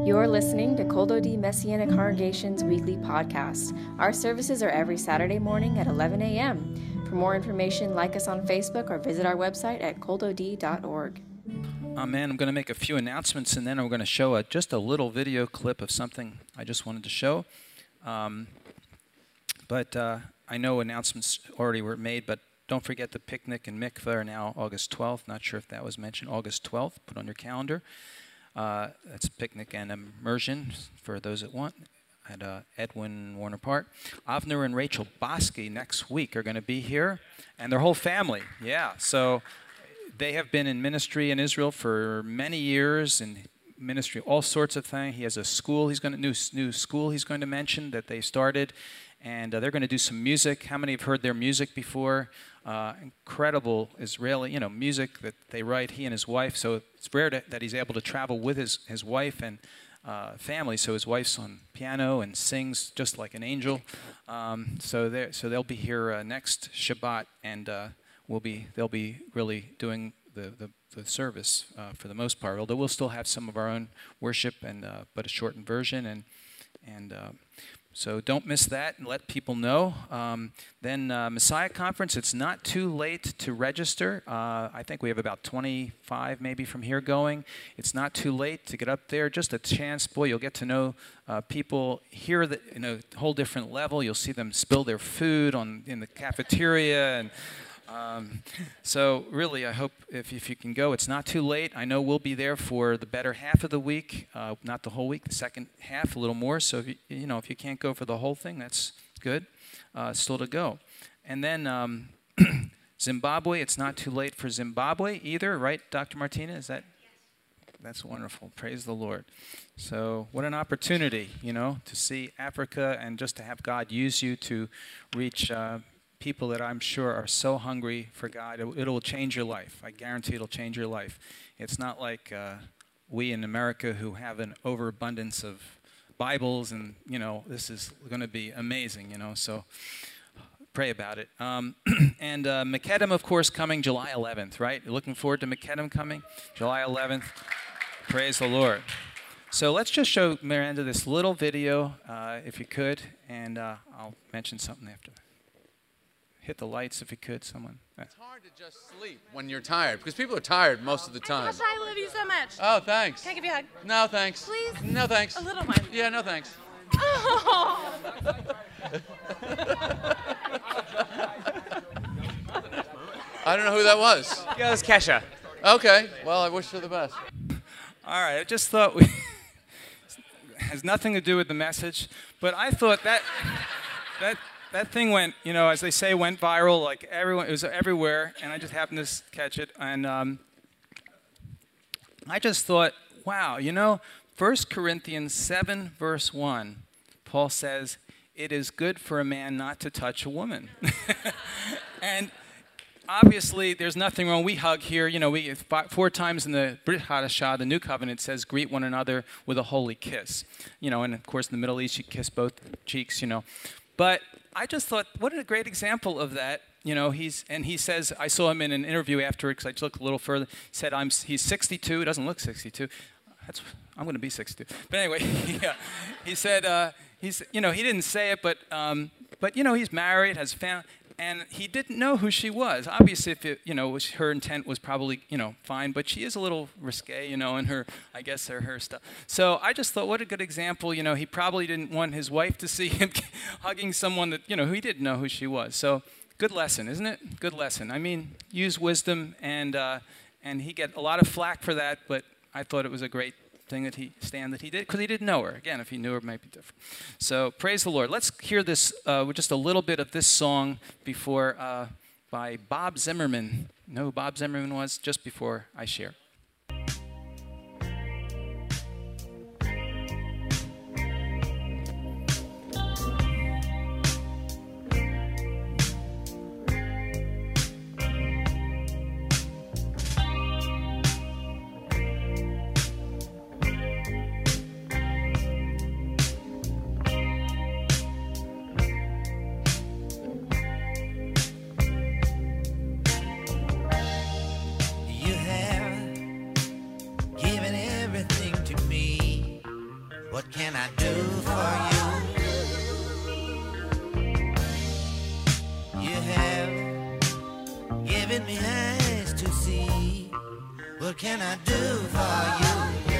You're listening to Kol Dodi Messianic Congregation's weekly podcast. Our services are every Saturday morning at 11 a.m. For more information, like us on Facebook or visit our website at koldod.org. Amen. I'm going to make a few announcements, and then I'm going to show just a little video clip of something I just wanted to show. But I know announcements already were made, but don't forget the picnic and mikveh are now August 12th. Not sure if that was mentioned. August 12th. Put on your calendar. That's picnic and immersion for those that want at Edwin Warner Park. Avner and Rachel Bosky next week are going to be here, and their whole family. Yeah, so they have been in ministry in Israel for many years, in ministry, all sorts of things. He has a school new school he's going to mention that they started, and they're going to do some music. How many have heard their music before? Incredible Israeli, music that they write, he and his wife. So it's rare that he's able to travel with his wife and family. So his wife's on piano and sings just like an angel. So they'll be here next Shabbat, and they'll be really doing the service for the most part. Although we'll still have some of our own worship, but a shortened version, and so don't miss that, and let people know. Then Messiah Conference, it's not too late to register. I think we have about 25 maybe from here going. It's not too late to get up there. Just a chance. Boy, you'll get to know people here in a whole different level. You'll see them spill their food in the cafeteria, and so really, I hope if you can go, it's not too late. I know we'll be there for the better half of the week, not the whole week, the second half, a little more. So if you can't go for the whole thing, that's good, still to go. And then Zimbabwe, it's not too late for Zimbabwe either, right, Dr. Martina? That's wonderful. Praise the Lord. So what an opportunity, to see Africa and just to have God use you to reach people that I'm sure are so hungry for God. It will change your life. I guarantee it'll change your life. It's not like we in America who have an overabundance of Bibles, and this is going to be amazing. So pray about it. And Mekedem, of course, coming July 11th, right? You're looking forward to Mekedem coming July 11th. Praise the Lord. So let's just show Miranda this little video, if you could, and I'll mention something after. Hit the lights if you could, someone. It's hard to just sleep when you're tired, because people are tired most of the time. Gosh, I love you so much. Oh, thanks. Can I give you a hug? No, thanks. Please? No, thanks. A little one. Yeah, no, thanks. Oh. I don't know who that was. Yeah, that's Kesha. Okay, well, I wish her the best. All right, I just thought has nothing to do with the message, but I thought that thing went, as they say, went viral. Like it was everywhere, and I just happened to catch it. And I just thought, wow, 1 Corinthians 7, verse 1, Paul says, it is good for a man not to touch a woman. And obviously, there's nothing wrong. We hug here. We 4 times in the Brit Hadashah, the New Covenant, says, greet one another with a holy kiss. And of course, in the Middle East, you kiss both cheeks, But I just thought, what a great example of that. He says, I saw him in an interview afterwards, because I just looked a little further. He said, he's 62. He doesn't look 62. I'm going to be 62. But anyway, he said, he didn't say it, but he's married, has family, and he didn't know who she was. Obviously, if her intent was probably, fine, but she is a little risque, in her stuff. So I just thought, what a good example. He probably didn't want his wife to see him hugging someone that, who he didn't know who she was. So good lesson, isn't it? Good lesson. I mean, use wisdom, and he get a lot of flack for that, but I thought it was a great thing that he did, because he didn't know her. Again, if he knew her, it might be different. So praise the Lord. Let's hear this, just a little bit of this song before by Bob Zimmerman. You know who Bob Zimmerman was? Just before I share. You have What can I do for you? You have given me eyes to see. What can I do for you?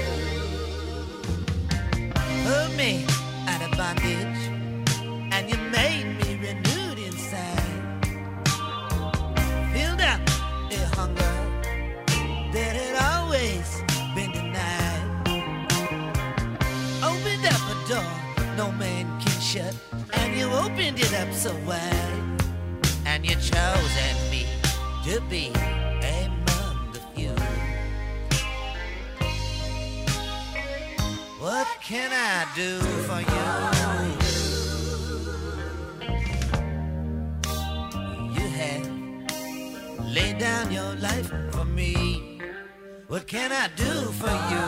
Put me out of bondage, and you made me renewed inside. Filled up the hunger that had always been denied. Opened up a door no man can shut, and you opened it up so wide. And you chosen me to be among the few. What can I do for you? You have laid down your life for me. What can I do for you?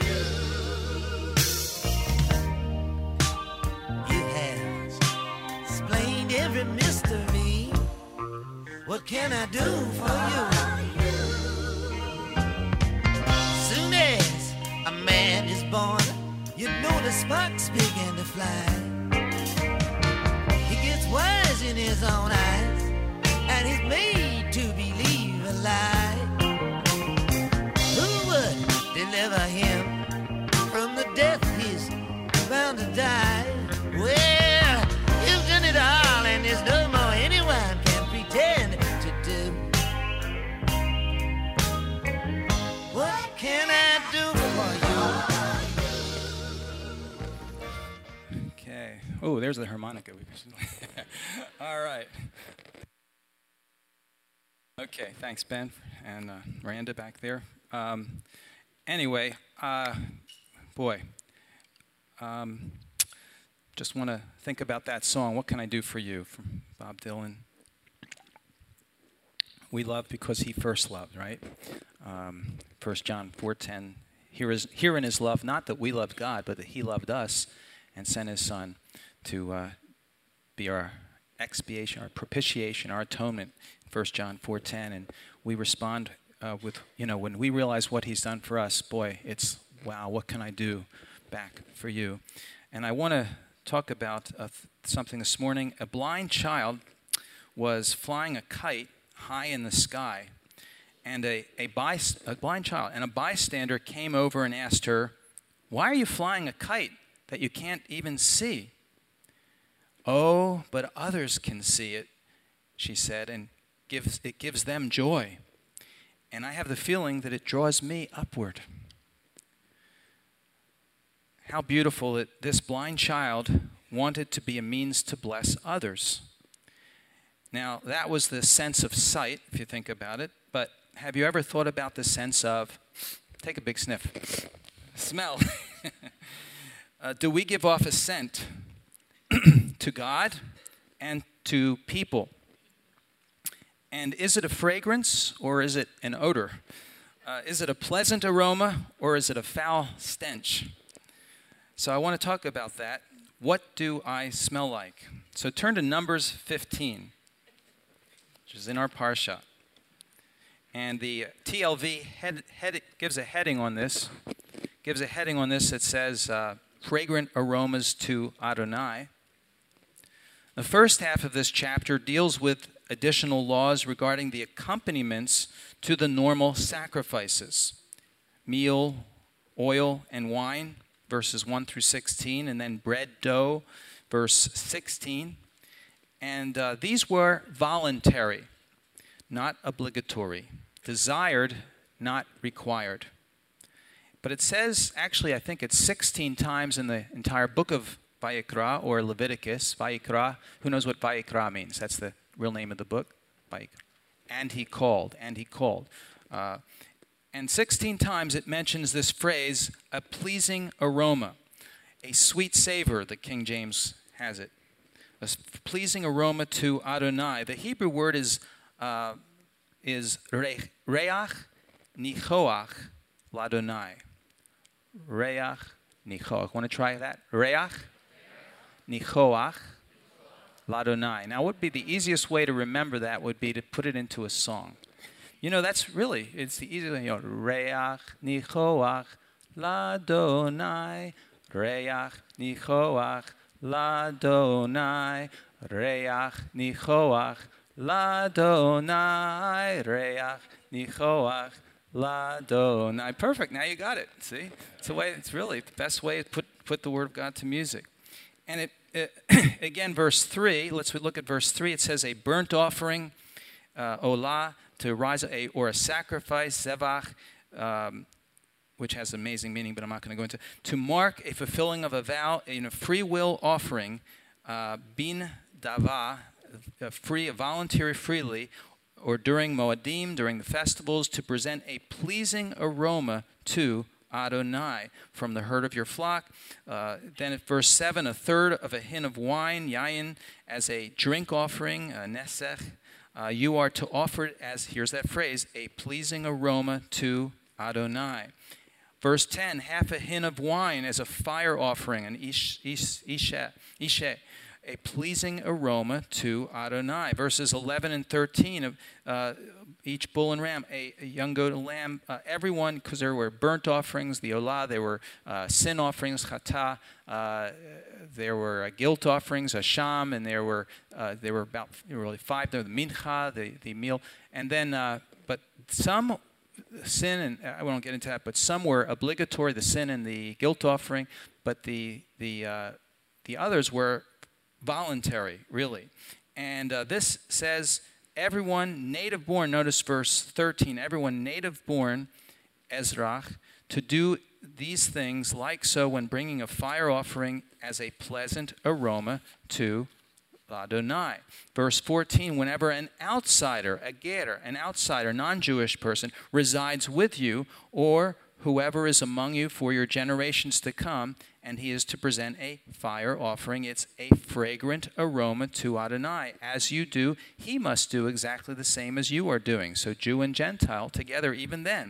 You have explained every mystery. What can I do for you? Soon as a man is born, you know the sparks begin to fly. He gets wise in his own eyes, and he's made to believe a lie. Who would deliver him from the death he's bound to die? Well, you've done it all, and there's no more anyone can pretend to do. What can I do for you? Okay. Oh, there's the harmonica. All right. Okay, thanks, Ben, and Miranda back there. Anyway, boy, just want to think about that song, What Can I Do For You, from Bob Dylan. We love because he first loved, right? 1 John 4:10, herein is love, not that we loved God, but that he loved us and sent his son to be our expiation, our propitiation, our atonement, 1 John 4:10. And we respond with, when we realize what he's done for us, boy, it's, wow, what can I do back for you? And I want to talk about something this morning. A blind child was flying a kite high in the sky, and a blind child and a bystander came over and asked her, "Why are you flying a kite that you can't even see?" "Oh, but others can see it," she said, "and it gives them joy. And I have the feeling that it draws me upward." How beautiful that this blind child wanted to be a means to bless others. Now, that was the sense of sight, if you think about it, but have you ever thought about the sense of, take a big sniff, smell? Do we give off a scent to God and to people? And is it a fragrance or is it an odor? Is it a pleasant aroma or is it a foul stench? So I want to talk about that. What do I smell like? So turn to Numbers 15, which is in our Parsha. And the TLV gives a heading on this. Gives a heading on this that says, fragrant aromas to Adonai. The first half of this chapter deals with additional laws regarding the accompaniments to the normal sacrifices. Meal, oil, and wine, verses 1 through 16, and then bread, dough, verse 16. And these were voluntary, not obligatory, desired, not required. But it says, actually, I think it's 16 times in the entire book of Vayikra or Leviticus. Vayikra, who knows what Vayikra means? That's the real name of the book. Vayikra. And he called. And 16 times it mentions this phrase, a pleasing aroma, a sweet savor, the King James has it. A pleasing aroma to Adonai. The Hebrew word is reach nichoach ladonai. Reach nichoach. Want to try that? Reach nichoach ladonai. Now, what would be the easiest way to remember that would be to put it into a song. That's really, it's the easiest way. Reach nichoach ladonai. Reach nichoach ladonai. Reach nichoach ladonai. Reach nichoach ladonai. Perfect. Now you got it. See, it's the way. It's really the best way to put the word of God to music. And it again, verse 3. Let's look at verse 3. It says a burnt offering, olah, to rise or a sacrifice, zevach, which has amazing meaning, but I'm not going to go into. To mark a fulfilling of a vow in a free will offering, bin dava, free, voluntary, freely, or during Moadim, during the festivals, to present a pleasing aroma to Adonai from the herd of your flock. Then at verse 7, a third of a hin of wine, yayin, as a drink offering, nesech. You are to offer it as, here's that phrase, a pleasing aroma to Adonai. Verse 10, half a hin of wine as a fire offering, an ishe, a pleasing aroma to Adonai. Verses 11 and 13 of each bull and ram, a young goat and lamb, everyone, because there were burnt offerings, the olah, there were sin offerings, chata, there were guilt offerings, asham, and there were about really 5. There were the mincha, the meal, and then but some sin, and I won't get into that, but some were obligatory, the sin and the guilt offering, but the others were voluntary, really. And this says everyone native born, notice verse 13, everyone native born, Ezrach, to do these things like so when bringing a fire offering as a pleasant aroma to Adonai. Verse 14, whenever an outsider, a getter, an outsider, non-Jewish person, resides with you, or whoever is among you for your generations to come, and he is to present a fire offering, it's a fragrant aroma to Adonai. As you do, he must do exactly the same as you are doing. So Jew and Gentile together even then.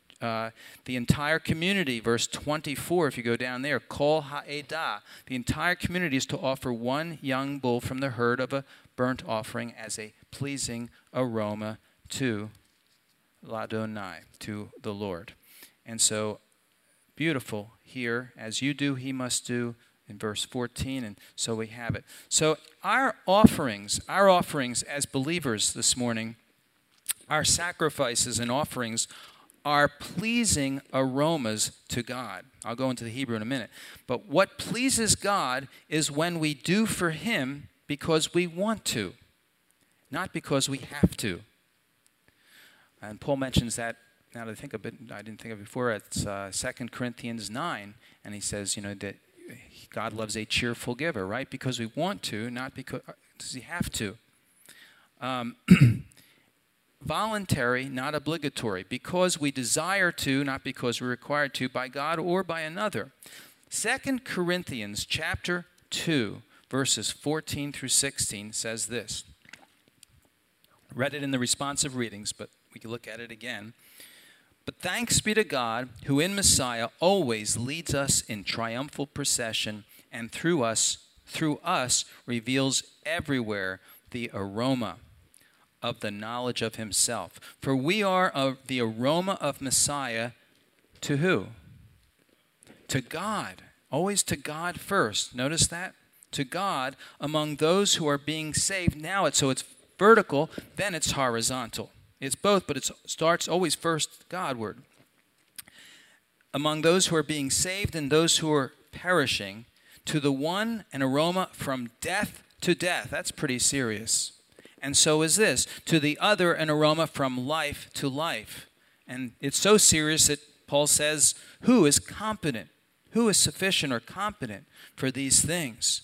The entire community, verse 24, if you go down there, kol ha'edah, the entire community is to offer one young bull from the herd of a burnt offering as a pleasing aroma to Adonai, to the Lord. And so, beautiful here, as you do, he must do, in verse 14, and so we have it. So our offerings as believers this morning, our sacrifices and offerings are pleasing aromas to God. I'll go into the Hebrew in a minute. But what pleases God is when we do for him because we want to, not because we have to. And Paul mentions that, now that I think of it, I didn't think of it before, it's 2 Corinthians 9, and he says, that God loves a cheerful giver, right? Because we want to, not because we have to. Voluntary, not obligatory, because we desire to, not because we're required to, by God or by another. 2 Corinthians chapter 2, verses 14 through 16 says this. Read it in the responsive readings, but we can look at it again. But thanks be to God, who in Messiah always leads us in triumphal procession, and through us reveals everywhere the aroma of the knowledge of himself. For we are the aroma of Messiah to who? To God. Always to God first. Notice that? To God among those who are being saved. Now it's vertical, then it's horizontal. It's both, but it starts always first Godward. Among those who are being saved and those who are perishing, to the one an aroma from death to death. That's pretty serious. And so is this. To the other an aroma from life to life. And it's so serious that Paul says, who is competent? Who is sufficient or competent for these things?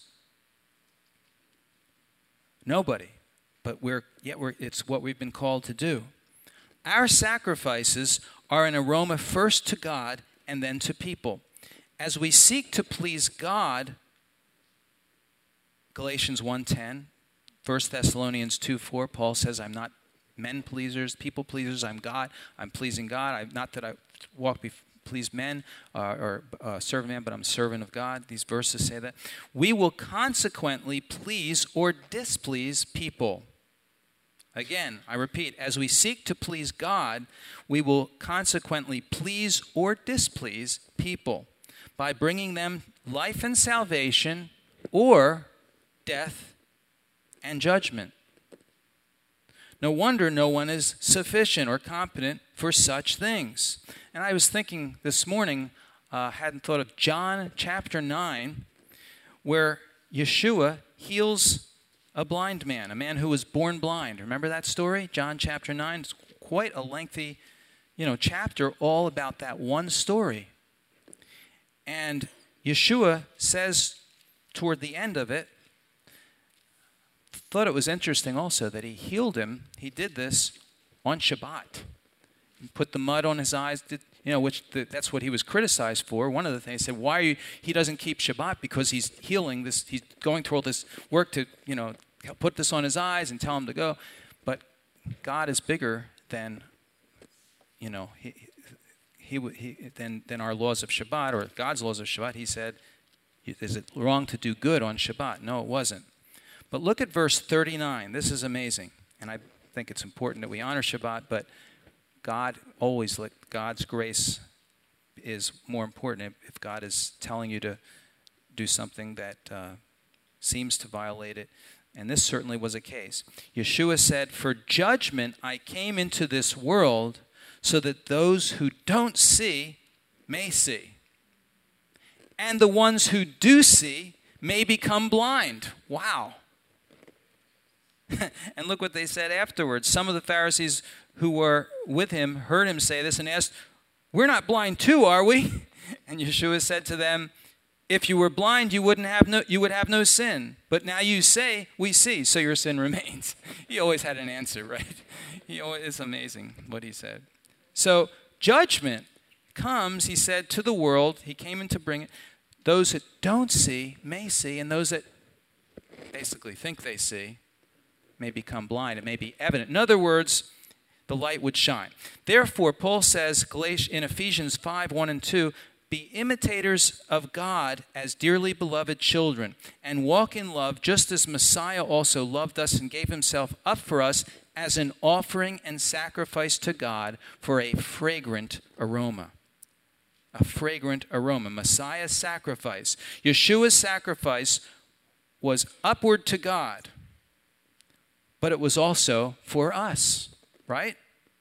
Nobody. But it's what we've been called to do. Our sacrifices are an aroma first to God and then to people. As we seek to please God, Galatians 1:10, 1 Thessalonians 2:4, Paul says, I'm not men pleasers, people pleasers, I'm God. I'm pleasing God. Not that I please men or serve man, but I'm a servant of God. These verses say that. We will consequently please or displease people. Again, I repeat, as we seek to please God, we will consequently please or displease people. by bringing them life and salvation or death and judgment. No wonder no one is sufficient or competent for such things. And I was thinking this morning, hadn't thought of John chapter 9, where Yeshua heals a blind man, a man who was born blind. Remember that story? John chapter 9. It's quite a lengthy, chapter all about that one story. And Yeshua says toward the end of it, thought it was interesting also that he healed him. He did this on Shabbat. He put the mud on his eyes, that's what he was criticized for. One of the things, he said, he doesn't keep Shabbat because he's healing this, he's going through all this work to, put this on his eyes and tell him to go. But God is bigger than, than our laws of Shabbat or God's laws of Shabbat. He said, is it wrong to do good on Shabbat? No, it wasn't. But look at verse 39. This is amazing. And I think it's important that we honor Shabbat, but God's grace is more important if God is telling you to do something that seems to violate it. And this certainly was a case. Yeshua said, "For judgment I came into this world so that those who don't see may see, and the ones who do see may become blind." Wow. And look what they said afterwards. Some of the Pharisees who were with him heard him say this and asked, "We're not blind too, are we?" And Yeshua said to them, "If you were blind, you would have no sin. But now you say, we see, so your sin remains." He always had an answer, right? It's amazing what he said. So judgment comes, he said, to the world. He came in to bring it. Those that don't see may see, and those that basically think they see may become blind. It may be evident. In other words, the light would shine. Therefore, Paul says in Ephesians 5:1 and 2, "Be imitators of God as dearly beloved children, and walk in love just as Messiah also loved us and gave himself up for us as an offering and sacrifice to God for a fragrant aroma." A fragrant aroma. Messiah's sacrifice. Yeshua's sacrifice was upward to God, but it was also for us, right?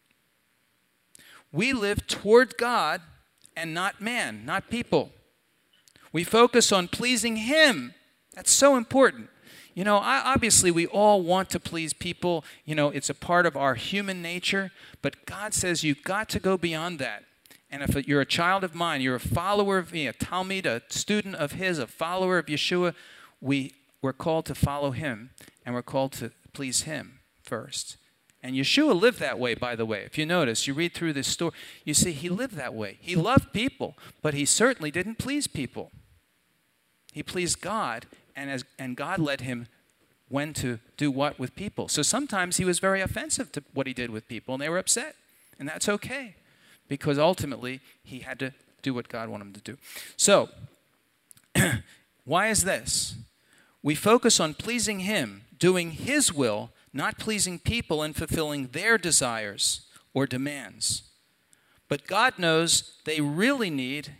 We live toward God and not man, not people. We focus on pleasing him. That's so important. Obviously we all want to please people. It's a part of our human nature, but God says you've got to go beyond that. And if you're a child of mine, you're a follower of me, a Talmud, a student of his, a follower of Yeshua, we're called to follow him, and we're called to please him first. And Yeshua lived that way, by the way. If you notice, you read through this story, you see he lived that way. He loved people, but he certainly didn't please people. He pleased God, and God led him when to do what with people. So sometimes he was very offensive to what he did with people, and they were upset. And that's okay, because ultimately he had to do what God wanted him to do. So, why is this? We focus on pleasing him, doing his will, not pleasing people and fulfilling their desires or demands. But God knows what they really need,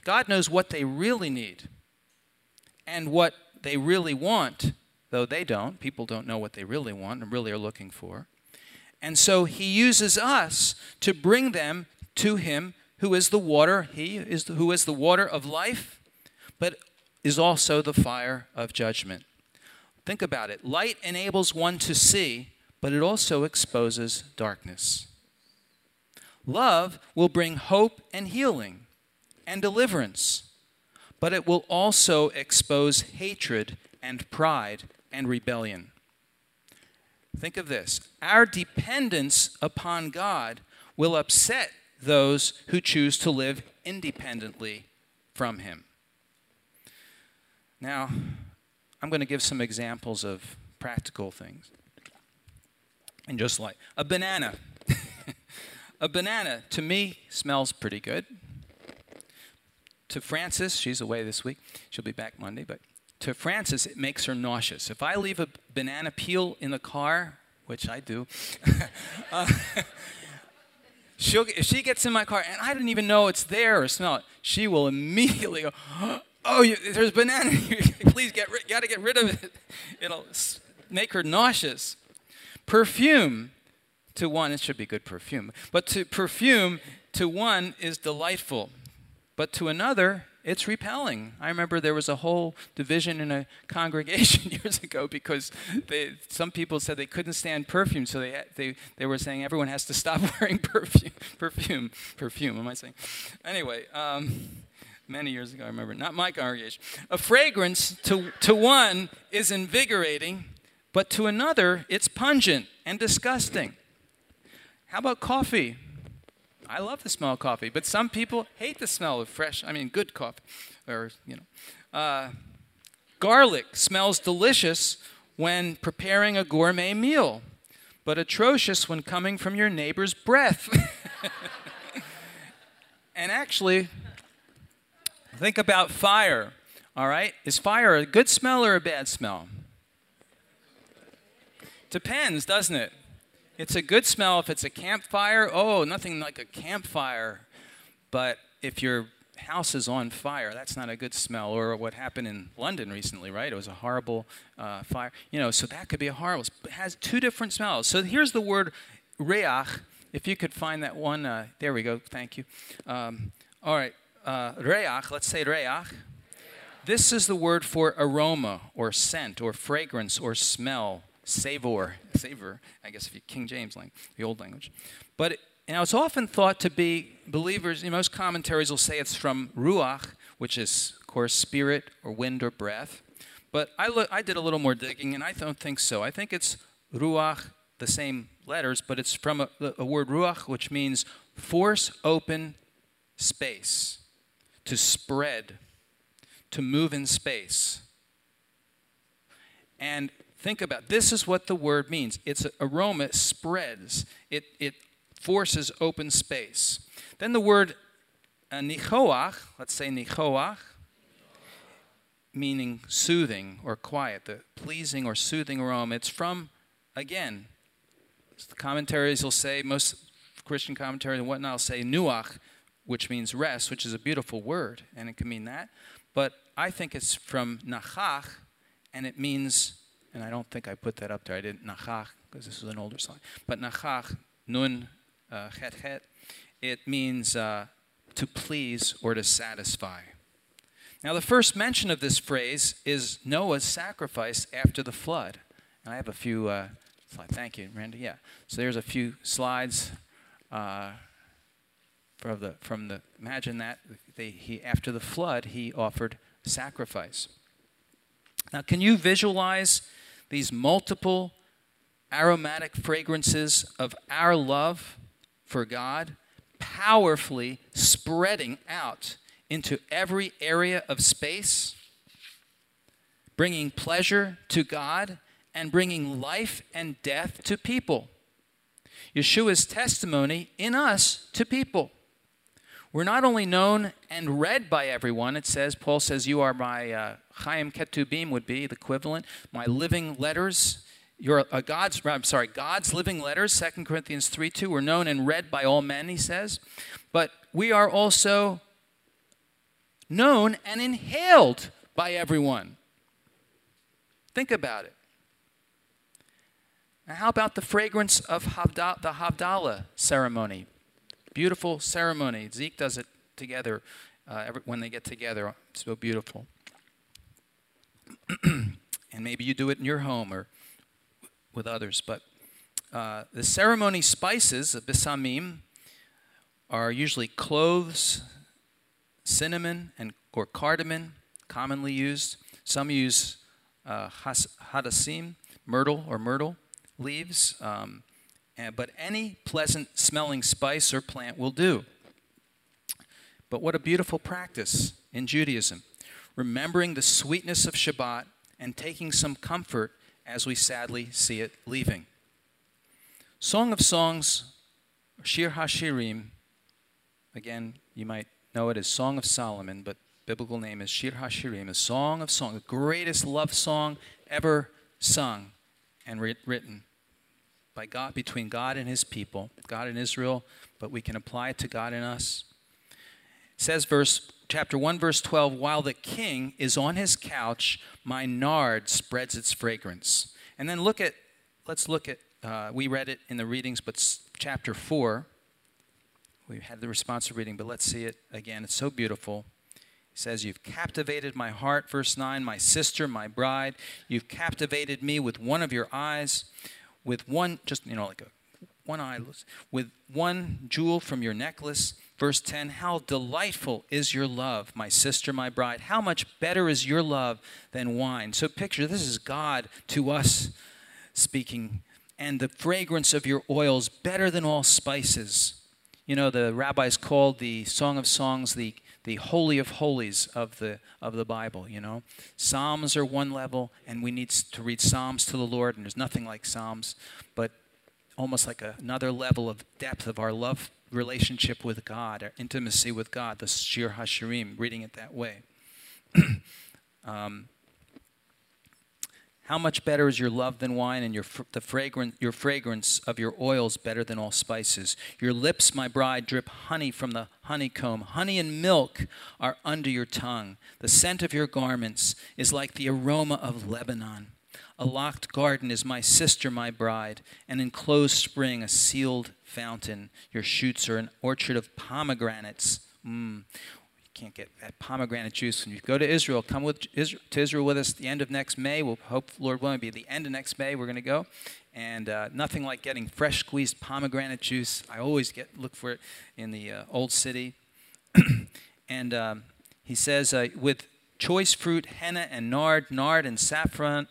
and what they really want, though they don't. People don't know what they really want and really are looking for. And so he uses us to bring them to him who is the water, who is the water of life, but is also the fire of judgment. Think about it. Light enables one to see, but it also exposes darkness. Love will bring hope and healing and deliverance, but it will also expose hatred and pride and rebellion. Think of this. Our dependence upon God will upset those who choose to live independently from him. Now, I'm going to give some examples of practical things. And just like a banana. A banana, to me, smells pretty good. To Frances, she's away this week. She'll be back Monday. But to Frances, it makes her nauseous. If I leave a banana peel in the car, which I do, if she gets in my car and I didn't even know it's there or smell it, she will immediately go, Oh, there's banana. Please got to get rid of it. It'll make her nauseous. Perfume to one, it should be good perfume, but to perfume to one is delightful, but to another, it's repelling. I remember there was a whole division in a congregation years ago because some people said they couldn't stand perfume, so they were saying everyone has to stop wearing perfume. Am I saying? Anyway, many years ago, I remember. Not my congregation. A fragrance to one is invigorating, but to another, it's pungent and disgusting. How about coffee? I love the smell of coffee, but some people hate the smell of good coffee. Garlic smells delicious when preparing a gourmet meal, but atrocious when coming from your neighbor's breath. And actually, think about fire, all right? Is fire a good smell or a bad smell? Depends, doesn't it? It's a good smell if it's a campfire. Oh, nothing like a campfire. But if your house is on fire, that's not a good smell. Or what happened in London recently, right? It was a horrible fire. So that could be a horrible. It has two different smells. So here's the word reach. If you could find that one. There we go. Thank you. All right. Reach. Let's say reach. This is the word for aroma or scent or fragrance or smell. Savor, I guess if you King James language, the old language. But it's often thought to be believers, most commentaries will say it's from ruach, which is, of course, spirit or wind or breath. But I did a little more digging, and I don't think so. I think it's ruach, the same letters, but it's from a word ruach, which means force open space, to spread, to move in space. And think about this is what the word means. Its aroma spreads. It forces open space. Then the word nichoach, let's say nichoach, meaning soothing or quiet, the pleasing or soothing aroma. It's from, again, the commentaries will say, most Christian commentaries and whatnot will say nuach, which means rest, which is a beautiful word, and it can mean that. But I think it's from nachach, and it means, and I don't think I put that up there. I didn't nachach because this is an older slide. But nachach, nun, chet chet, it means to please or to satisfy. Now, the first mention of this phrase is Noah's sacrifice after the flood. And I have a few slides. Thank you, Randy. Yeah. So there's a few slides imagine that after the flood, he offered sacrifice. Now, can you visualize these multiple aromatic fragrances of our love for God powerfully spreading out into every area of space, bringing pleasure to God and bringing life and death to people? Yeshua's testimony in us to people. We're not only known and read by everyone. It says, Paul says, you are my Chaim Ketubim would be the equivalent, my living letters. You're God's living letters, 2 Corinthians 3:2. We're known and read by all men, he says. But we are also known and inhaled by everyone. Think about it. Now, how about the fragrance of the Havdalah ceremony? Beautiful ceremony. Zeke does it together when they get together. It's so beautiful. And maybe you do it in your home or with others. But the ceremony spices, the besamim, are usually cloves, cinnamon, or cardamom, commonly used. Some use hadassim, myrtle leaves. But any pleasant-smelling spice or plant will do. But what a beautiful practice in Judaism, remembering the sweetness of Shabbat and taking some comfort as we sadly see it leaving. Song of Songs, Shir HaShirim, again, you might know it as Song of Solomon, but biblical name is Shir HaShirim, a Song of Songs, the greatest love song ever sung and written by God, between God and his people, God and Israel, but we can apply it to God and us. It says, verse chapter 1, verse 12, while the king is on his couch, my nard spreads its fragrance. And then let's look at, we read it in the readings, but chapter 4, we had the responsive reading, but let's see it again. It's so beautiful. It says, you've captivated my heart, verse 9, my sister, my bride. You've captivated me with one of your eyes, with one, just, like one eye, with one jewel from your necklace. Verse 10, how delightful is your love, my sister, my bride. How much better is your love than wine. So picture, this is God to us speaking. And the fragrance of your oils better than all spices. The rabbis called the Song of Songs the Holy of Holies of the Bible, Psalms are one level, and we need to read Psalms to the Lord, and there's nothing like Psalms, but almost like another level of depth of our love relationship with God, our intimacy with God, the Shir HaShirim, reading it that way. How much better is your love than wine, and your fragrance of your oils better than all spices. Your lips, my bride, drip honey from the honeycomb. Honey and milk are under your tongue. The scent of your garments is like the aroma of Lebanon. A locked garden is my sister, my bride, an enclosed spring, a sealed fountain. Your shoots are an orchard of pomegranates. Can't get that pomegranate juice. When you go to Israel, come to Israel with us at the end of next May. We'll hope, Lord willing, be at the end of next May. We're going to go. And nothing like getting fresh squeezed pomegranate juice. I always look for it in the old city. And he says, with choice fruit, henna and nard and saffron,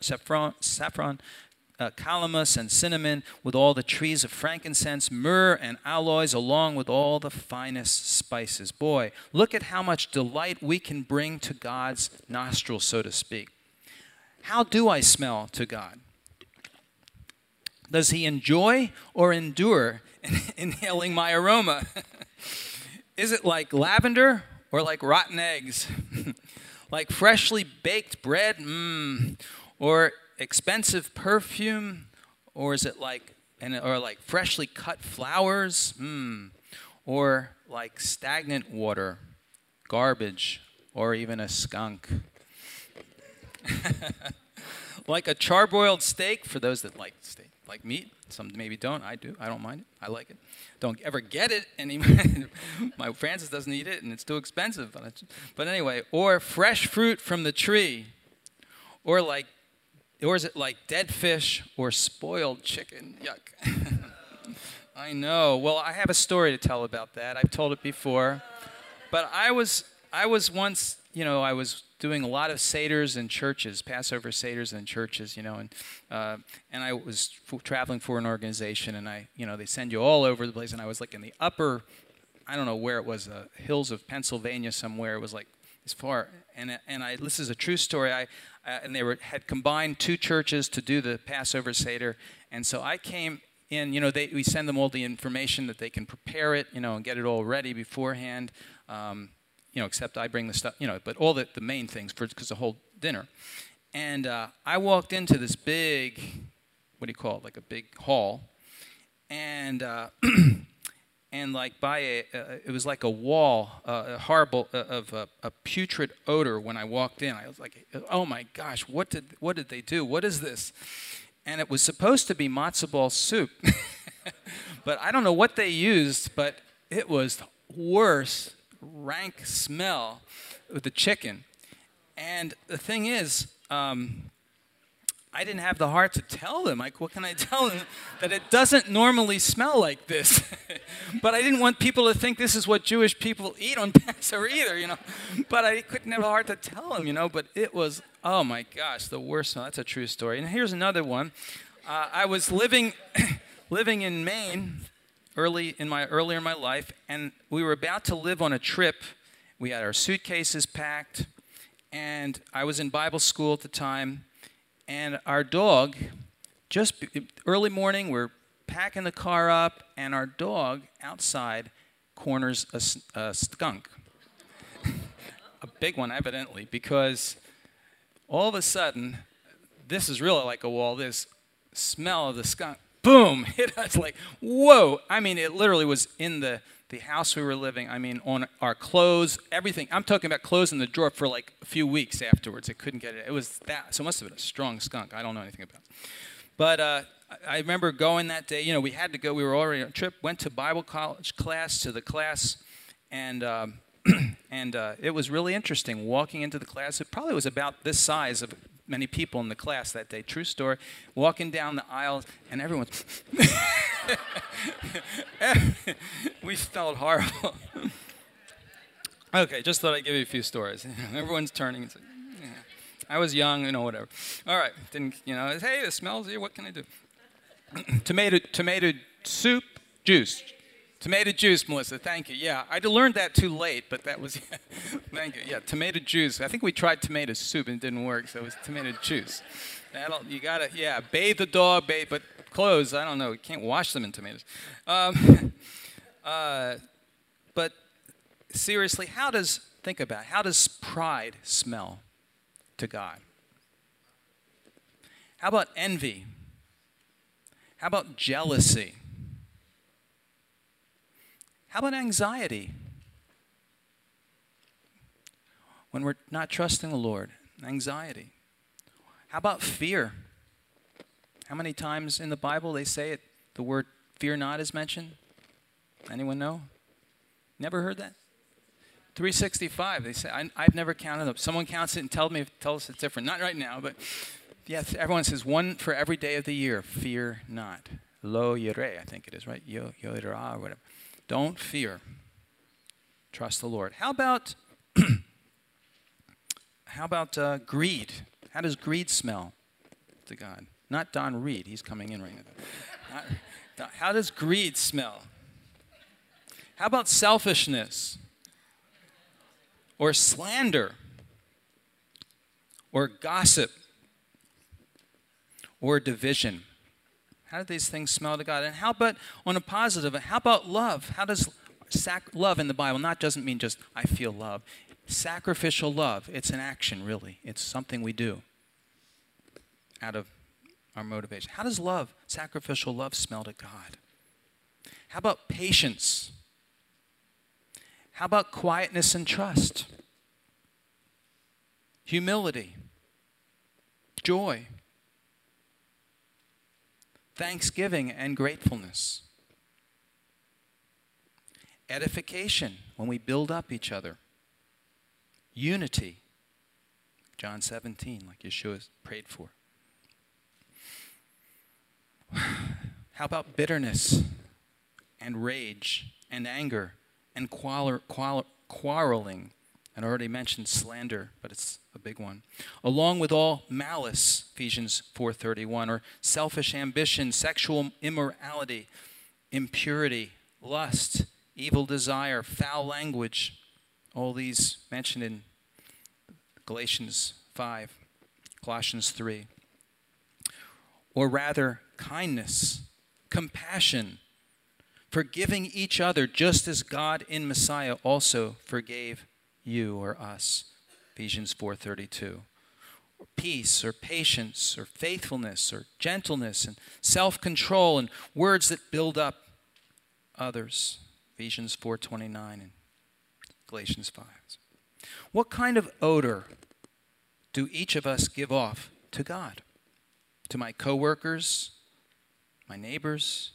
calamus and cinnamon, with all the trees of frankincense, myrrh and aloes, along with all the finest spices. Boy, look at how much delight we can bring to God's nostrils, so to speak. How do I smell to God? Does he enjoy or endure inhaling my aroma? Is it like lavender or like rotten eggs? Like freshly baked bread? Or expensive perfume, or is it like freshly cut flowers, or like stagnant water, garbage, or even a skunk? Like a charbroiled steak for those that like steak, like meat. Some maybe don't. I do. I don't mind it. I like it. Don't ever get it anymore. My Francis doesn't eat it, and it's too expensive. But anyway, or fresh fruit from the tree, or is it like dead fish or spoiled chicken? Yuck. I know. Well, I have a story to tell about that. I've told it before. But I was once, I was doing a lot of seders in churches, Passover seders in churches, and I was traveling for an organization, and they send you all over the place, and I was like in the upper, I don't know where it was, hills of Pennsylvania somewhere. It was like as far, and this is a true story. And they had combined two churches to do the Passover Seder. And so I came in, we send them all the information that they can prepare it, and get it all ready beforehand, except I bring the stuff, but all the main things because the whole dinner. And I walked into this big, what do you call it, like a big hall. And and like by it was like a wall, horrible of a putrid odor. When I walked in, I was like, "Oh my gosh, what did they do? What is this?" And it was supposed to be matzo ball soup, but I don't know what they used. But it was worse, rank smell with the chicken. And the thing is, I didn't have the heart to tell them. Like, what can I tell them? That it doesn't normally smell like this. But I didn't want people to think this is what Jewish people eat on Passover either, But I couldn't have the heart to tell them, But it was, oh my gosh, the worst smell. That's a true story. And here's another one. I was living in Maine earlier in my life, and we were about to live on a trip. We had our suitcases packed, and I was in Bible school at the time. And our dog, just early morning, we're packing the car up, and our dog outside corners a skunk. A big one, evidently, because all of a sudden, this is really like a wall, this smell of the skunk boom, hit us like, whoa. I mean, it literally was in the house we were living. I mean, on our clothes, everything. I'm talking about clothes in the drawer for like a few weeks afterwards. I couldn't get it. It was that. So it must have been a strong skunk. I don't know anything about it. But I remember going that day. You know, we had to go. We were already on a trip. Went to Bible college class, to the class, and it was really interesting walking into the class. It probably was about this size of many people in the class that day. True story. Walking down the aisles, and everyone's... we felt horrible. Okay, just thought I'd give you a few stories. Everyone's turning and saying, yeah. I was young, you know, whatever. All right, didn't, you know, hey, it smells here, what can I do? Tomato soup, juice. Tomato juice, Melissa, thank you. Yeah, I learned that too late, but that was, thank you. Yeah, tomato juice. I think we tried tomato soup and it didn't work, so it was tomato juice. You gotta, yeah, bathe the dog, but clothes, I don't know, you can't wash them in tomatoes. But seriously, think about it, how does pride smell to God? How about envy? How about jealousy? How about anxiety? When we're not trusting the Lord, anxiety. How about fear? How many times in the Bible they say it, the word fear not is mentioned? Anyone know? Never heard that? 365. They say, I've never counted them. Someone counts it and tell us it's different. Not right now, but yes, everyone says one for every day of the year. Fear not. Lo yireh, I think it is, right? Yo yirah or whatever. Don't fear. Trust the Lord. How about greed? How does greed smell to God? Not Don Reed. He's coming in right now. How does greed smell? How about selfishness? Or slander? Or gossip? Or division? How do these things smell to God? And how about, on a positive, how about love? How does love in the Bible doesn't mean just I feel love. Sacrificial love, it's an action, really. It's something we do out of our motivation. How does love, sacrificial love, smell to God? How about patience? How about quietness and trust? Humility? Joy? Thanksgiving and gratefulness. Edification, when we build up each other. Unity, John 17, like Yeshua prayed for. How about bitterness and rage and anger and quarreling? I already mentioned slander, but it's a big one. Along with all malice, Ephesians 4:31, or selfish ambition, sexual immorality, impurity, lust, evil desire, foul language, all these mentioned in Galatians 5, Colossians 3. Or rather, kindness, compassion, forgiving each other just as God in Messiah also forgave you or us, Ephesians 4:32. Or peace or patience or faithfulness or gentleness and self-control and words that build up others, Ephesians 4:29 and Galatians 5. What kind of odor do each of us give off to God? To my coworkers, my neighbors,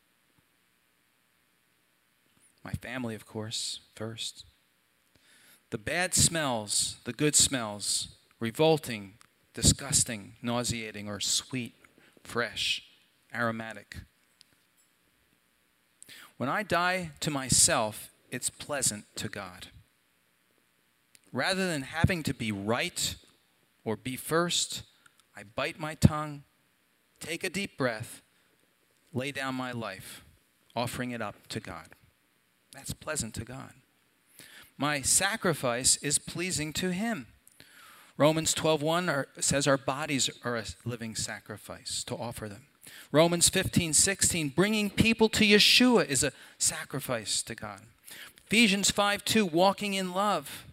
my family, of course, first. The bad smells, the good smells, revolting, disgusting, nauseating, or sweet, fresh, aromatic. When I die to myself, it's pleasant to God. Rather than having to be right or be first, I bite my tongue, take a deep breath, lay down my life, offering it up to God. That's pleasant to God. My sacrifice is pleasing to Him. Romans 12:1 says our bodies are a living sacrifice to offer them. Romans 15:16, bringing people to Yeshua is a sacrifice to God. Ephesians 5:2, walking in love.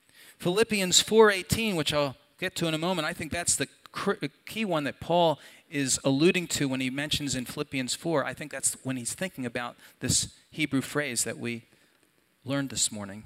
Philippians 4:18, which I'll get to in a moment, I think that's the key one that Paul is alluding to when he mentions in Philippians 4. I think that's when he's thinking about this Hebrew phrase that we learned this morning.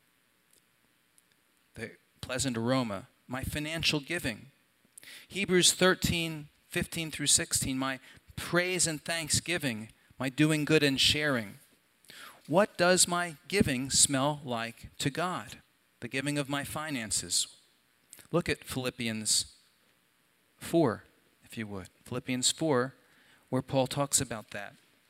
The pleasant aroma, my financial giving. Hebrews 13, 15 through 16, my praise and thanksgiving, my doing good and sharing. What does my giving smell like to God? The giving of my finances. Look at Philippians 4, if you would. Philippians 4, where Paul talks about that.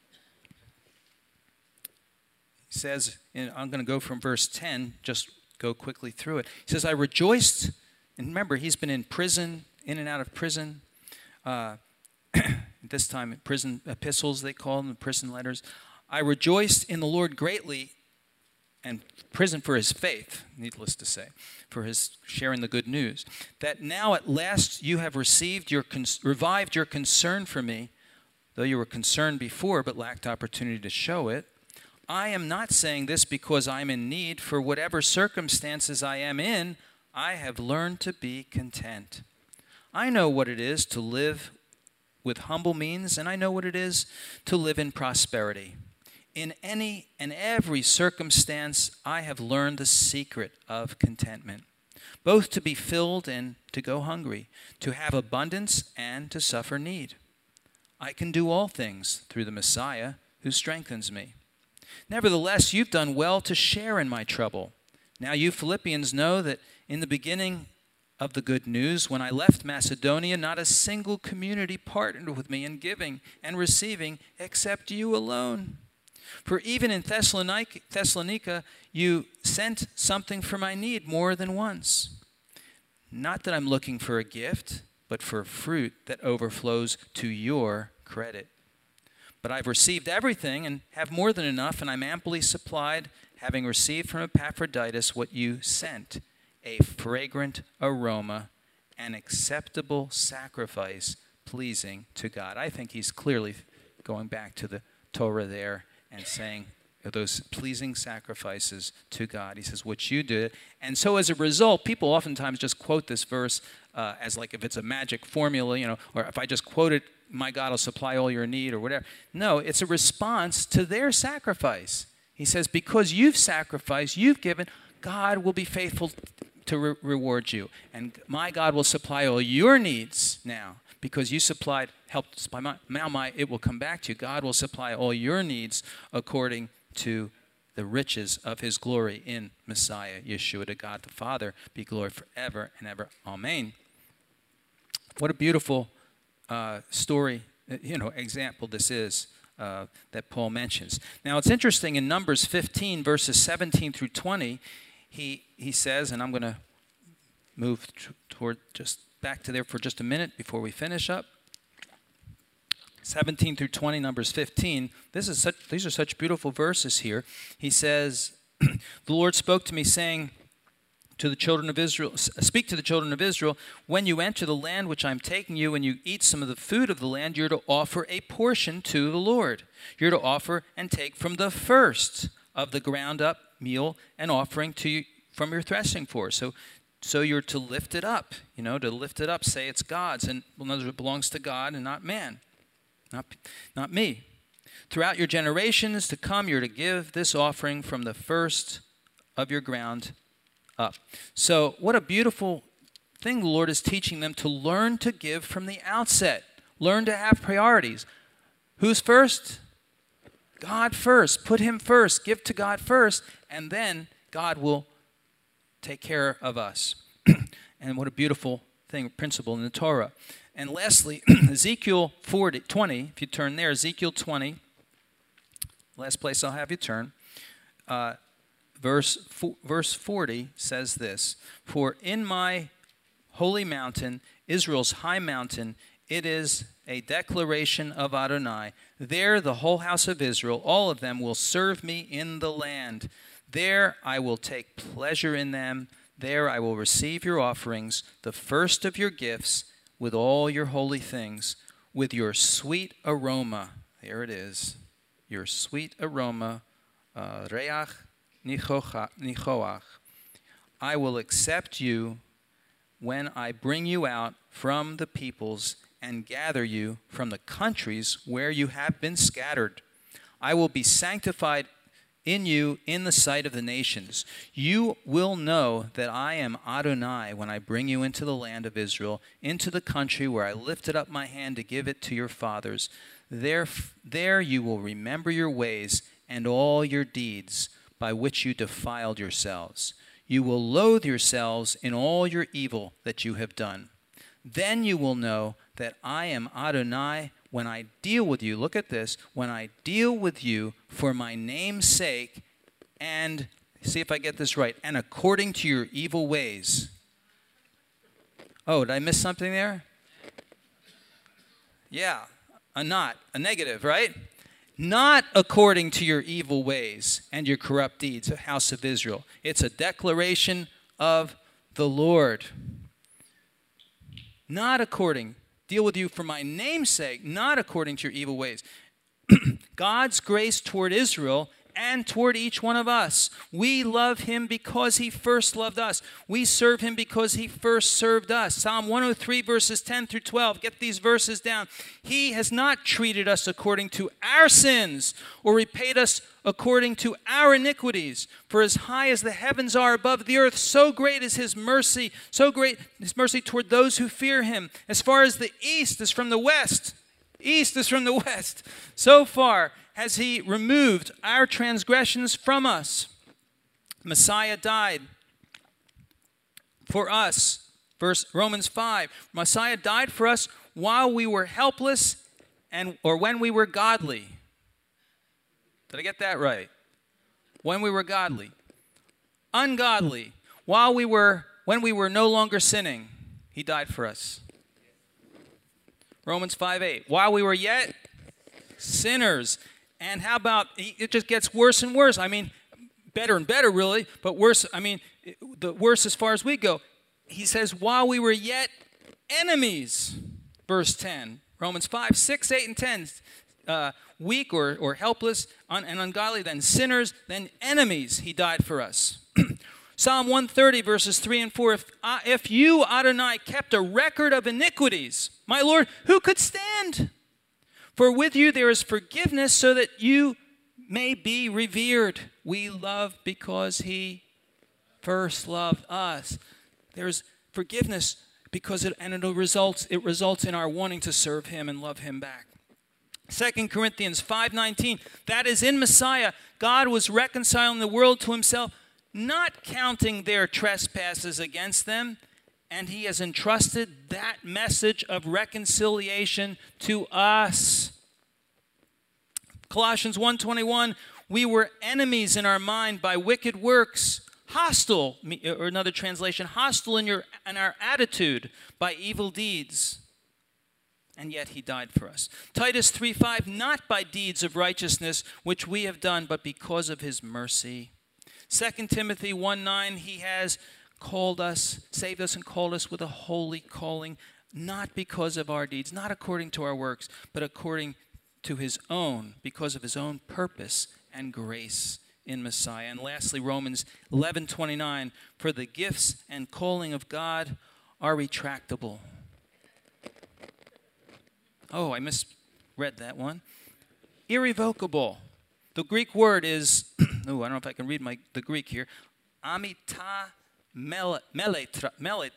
He says, and I'm going to go from verse 10, just go quickly through it. He says, I rejoiced, and remember, he's been in prison, in and out of prison. This time, prison epistles, they call them, prison letters. I rejoiced in the Lord greatly, and prison for his faith, needless to say, for his sharing the good news, that now at last you have revived your concern for me, though you were concerned before but lacked opportunity to show it. I am not saying this because I'm in need, for whatever circumstances I am in, I have learned to be content. I know what it is to live with humble means, and I know what it is to live in prosperity. In any and every circumstance, I have learned the secret of contentment, both to be filled and to go hungry, to have abundance and to suffer need. I can do all things through the Messiah who strengthens me. Nevertheless, you've done well to share in my trouble. Now you Philippians know that in the beginning of the good news, when I left Macedonia, not a single community partnered with me in giving and receiving except you alone. For even in Thessalonica, you sent something for my need more than once. Not that I'm looking for a gift, but for fruit that overflows to your credit. But I've received everything and have more than enough, and I'm amply supplied, having received from Epaphroditus what you sent, a fragrant aroma, an acceptable sacrifice, pleasing to God. I think he's clearly going back to the Torah there and saying those pleasing sacrifices to God. He says, what you did. And so as a result, people oftentimes just quote this verse as like if it's a magic formula, or if I just quote it, my God will supply all your need or whatever. No, it's a response to their sacrifice. He says, because you've sacrificed, you've given, God will be faithful to reward you. And my God will supply all your needs now. Because you supplied, helped supply it will come back to you. God will supply all your needs according to the riches of his glory in Messiah, Yeshua. To God the Father be glory forever and ever. Amen. What a beautiful story, example this is that Paul mentions. Now it's interesting in Numbers 15, verses 17 through 20, he says, and I'm going to move toward just back to there for just a minute before we finish up. 17 through 20, Numbers 15. These are such beautiful verses here. He says, the Lord spoke to me saying to the children of Israel, speak to the children of Israel, when you enter the land which I'm taking you and you eat some of the food of the land, you're to offer a portion to the Lord. You're to offer and take from the first of the ground up meal and offering to you from your threshing floor. So you're to lift it up, to lift it up, say it's God's, and it belongs to God and not man, not me. Throughout your generations to come, you're to give this offering from the first of your ground up. So what a beautiful thing the Lord is teaching them, to learn to give from the outset. Learn to have priorities. Who's first? God first. Put him first. Give to God first, and then God will take care of us. And what a beautiful principle in the Torah. And lastly, Ezekiel 20, if you turn there, Ezekiel 20, last place I'll have you turn, verse 40 says this, for in my holy mountain, Israel's high mountain, it is a declaration of Adonai. There the whole house of Israel, all of them, will serve me in the land. There I will take pleasure in them. There I will receive your offerings, the first of your gifts, with all your holy things, with your sweet aroma. There it is. Your sweet aroma, reach nichoach. I will accept you when I bring you out from the peoples and gather you from the countries where you have been scattered. I will be sanctified in you in the sight of the nations. You will know that I am Adonai when I bring you into the land of Israel, into the country where I lifted up my hand to give it to your fathers. There you will remember your ways and all your deeds by which you defiled yourselves. You will loathe yourselves in all your evil that you have done. Then you will know that I am Adonai when I deal with you. Look at this. When I deal with you for my name's sake, and see if I get this right, and according to your evil ways. Oh, did I miss something there? Yeah, a negative, right? Not according to your evil ways and your corrupt deeds, house of Israel. It's a declaration of the Lord. Not according, deal with you for my name's sake, not according to your evil ways. God's grace toward Israel and toward each one of us. We love him because he first loved us. We serve him because he first served us. Psalm 103 verses 10 through 12. Get these verses down. He has not treated us according to our sins or repaid us according to our iniquities. For as high as the heavens are above the earth, so great is his mercy, toward those who fear him. As far as the east is from the west, so far has he removed our transgressions from us. Messiah died for us. Romans 5. Messiah died for us while we were helpless or when we were godly. Did I get that right? When we were godly. Ungodly. When we were no longer sinning, he died for us. Romans 5:8. While we were yet sinners. And how about, it just gets worse and worse. I mean, better and better, really, but worse. I mean, the worse as far as we go. He says, while we were yet enemies, verse 10. Romans 5, 6, 8, and 10. Weak or helpless and ungodly, then sinners, then enemies, he died for us. Psalm 130, verses 3 and 4. If you, Adonai, kept a record of iniquities, my Lord, who could stand? For with you there is forgiveness so that you may be revered. We love because he first loved us. There's forgiveness because it results in our wanting to serve him and love him back. 2 Corinthians 5:19, that is in Messiah, God was reconciling the world to himself, not counting their trespasses against them, and he has entrusted that message of reconciliation to us. Colossians 1:21, we were enemies in our mind by wicked works, hostile, or another translation, hostile in our attitude by evil deeds. And yet he died for us. Titus 3:5, not by deeds of righteousness which we have done, but because of his mercy. 2 Timothy 1:9, he has called us, saved us and called us with a holy calling, not because of our deeds, not according to our works, but according to his own, because of his own purpose and grace in Messiah. And lastly, Romans 11:29, for the gifts and calling of God are retractable. Oh, I misread that one. Irrevocable. The Greek word is, I don't know if I can read the Greek here, amita meleta.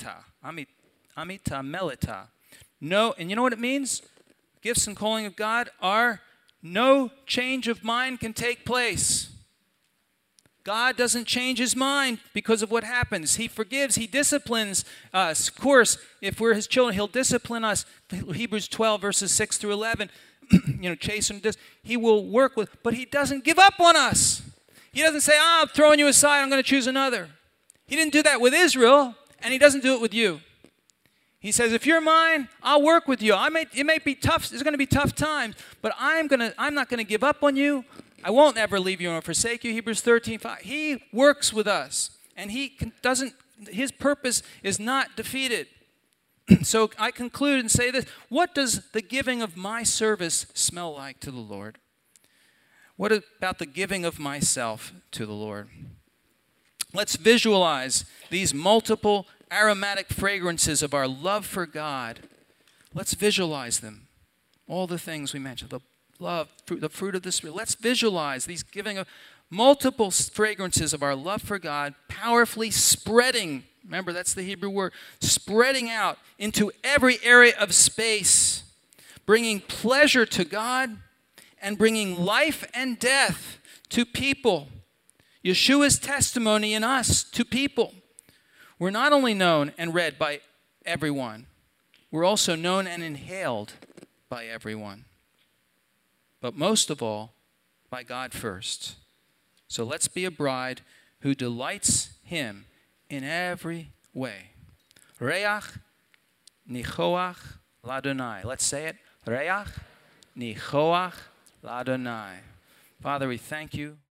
Amita meleta. No, and you know what it means? Gifts and calling of God are no change of mind can take place. God doesn't change his mind because of what happens. He forgives. He disciplines us. Of course, if we're his children, he'll discipline us. Hebrews 12, verses 6 through 11, chasten this. He will work with, but he doesn't give up on us. He doesn't say, I'm throwing you aside, I'm going to choose another. He didn't do that with Israel, and he doesn't do it with you. He says, if you're mine, I'll work with you. It may be tough. There's going to be tough times, but I'm not going to give up on you. I won't ever leave you or forsake you. Hebrews 13:5. He works with us, and his purpose is not defeated. So I conclude and say this. What does the giving of my service smell like to the Lord? What about the giving of myself to the Lord? Let's visualize these multiple aromatic fragrances of our love for God. Let's visualize them. All the things we mentioned, the love, the fruit of the Spirit. Let's visualize these giving of multiple fragrances of our love for God, powerfully spreading. Remember, that's the Hebrew word. Spreading out into every area of space, bringing pleasure to God and bringing life and death to people. Yeshua's testimony in us to people. We're not only known and read by everyone, we're also known and inhaled by everyone. But most of all, by God first. So let's be a bride who delights Him in every way. Reach nichoach l'Adonai. Let's say it. Reach nichoach l'Adonai. Father, we thank you.